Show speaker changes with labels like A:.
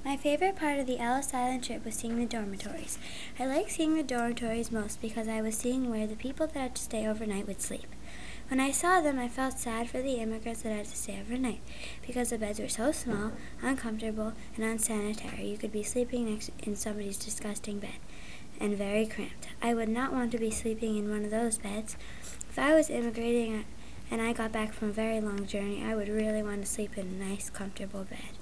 A: My favorite part of the Ellis Island trip was seeing the dormitories. I liked seeing the dormitories most because I was seeing where the people that had to stay overnight would sleep. When I saw them, I felt sad for the immigrants that had to stay overnight because the beds were so small, uncomfortable, and unsanitary. You could be sleeping next in somebody's disgusting bed and very cramped. I would not want to be sleeping in one of those beds. If I was immigrating and I got back from a very long journey, I would really want to sleep in a nice, comfortable bed.